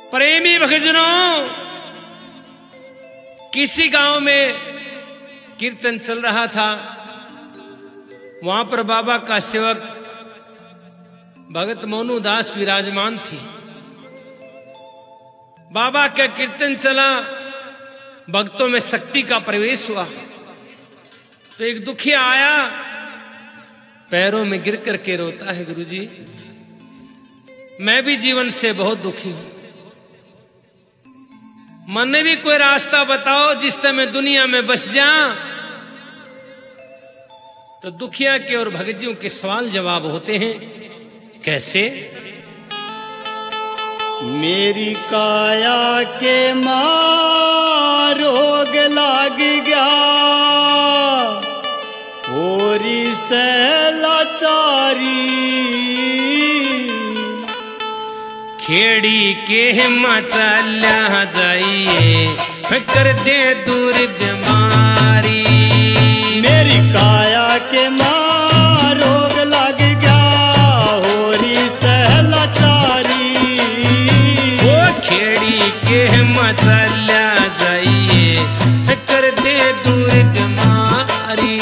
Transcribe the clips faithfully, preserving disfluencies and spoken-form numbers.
प्रेमी भक्तजनों, किसी गांव में कीर्तन चल रहा था। वहां पर बाबा का सेवक भगत मोनू दास विराजमान थे। बाबा का कीर्तन चला, भक्तों में शक्ति का प्रवेश हुआ। तो एक दुखिया आया, पैरों में गिर करके रोता है, गुरुजी मैं भी जीवन से बहुत दुखी हूं, मने भी कोई रास्ता बताओ जिससे मैं दुनिया में बस जाऊं। तो दुखिया के और भगतियों के सवाल जवाब होते हैं, कैसे? मेरी काया के मां रोग लाग गया, होरी से लाचारी, खेड़ी के मचल्या जाइए कर दे दूर बीमारी। मेरी काया के मां रोग लाग गया, होरी से लाचारी, वो खेड़ी के मचल्या जाइए कर दे दूर बीमारी।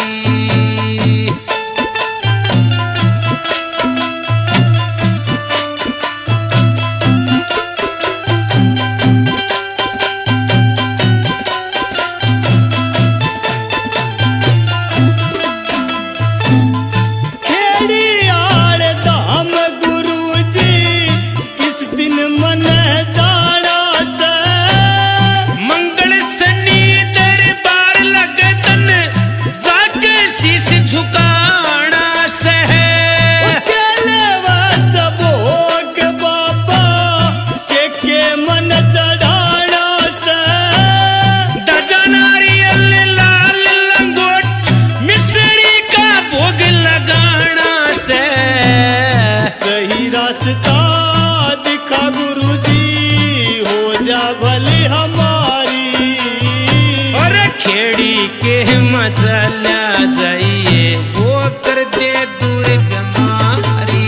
सही रास्ता दिखा गुरुजी, हो जा भले हमारी। और खेड़ी के मचल्या जाइए वो कर दे दूर बीमारी।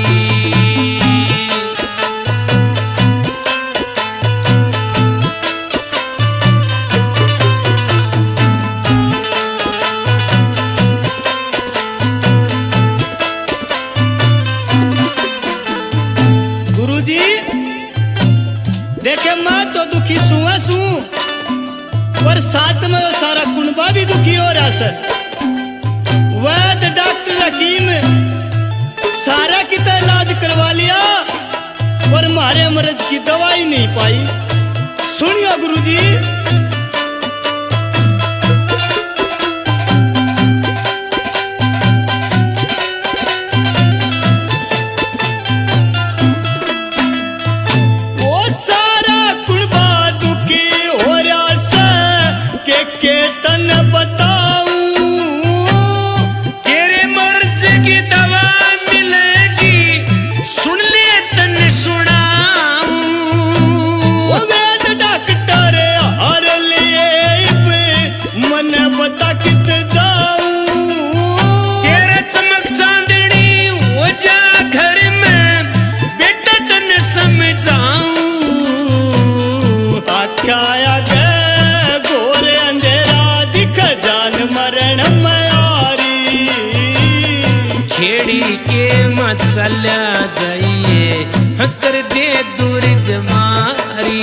गुरुजी देखे मैं तो दुखी सुआ सू, पर साथ में वो सारा कुनबा भी दुखी हो रहा है। वैद्य डॉक्टर हकीम सारा की तो इलाज करवा लिया, पर मारे मर्ज की दवाई नहीं पाई। सुनियो गुरुजी, मचल्या जाइए कर दे दूर बीमारी।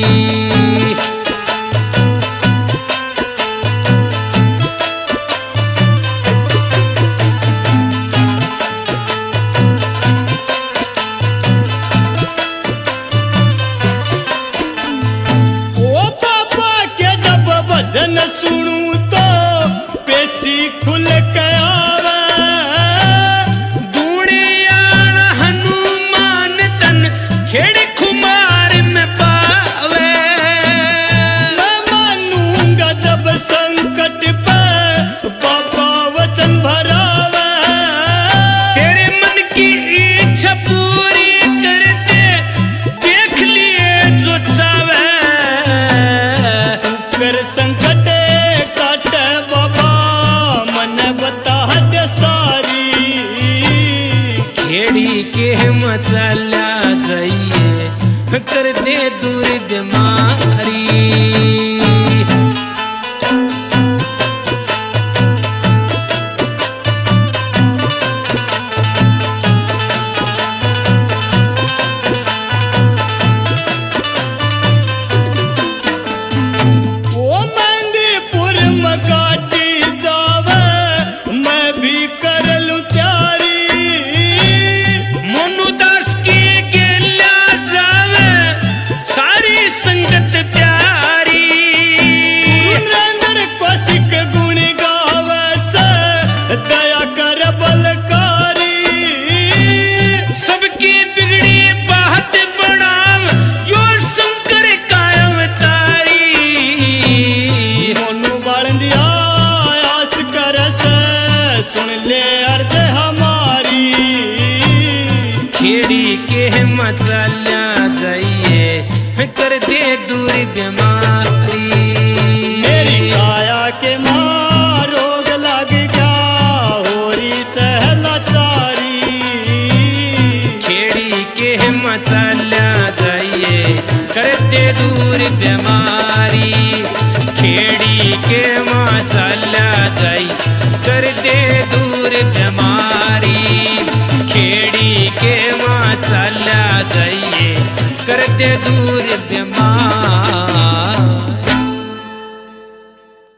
ओ बाबा के जब भजन सुनूं तो पेशी खुल के आवे, खेड़ खुमार में पावे। मैं मानूंगा जब संकट पे बाबा वचन भरावे, तेरे मन की इच्छा पूरी कर दे, देख लिए जो चावे। कर संकट काटे बाबा मन बता दे सारी। खेड़ी के मचल्या जाइए कर दे दूर बीमारी। खेड़ी के मचल्या जाइए कर दे दूर बीमारी। मेरी काया के मां रोग लग गया होरी सहलाचारी। खेड़ी के मचल्या जाइए कर दे दूर बीमारी। खेड़ी के मचल्या जाई कर दे दूर बीमारी। खेड़ी के मां चला जाइए कर दे दूर बीमारी।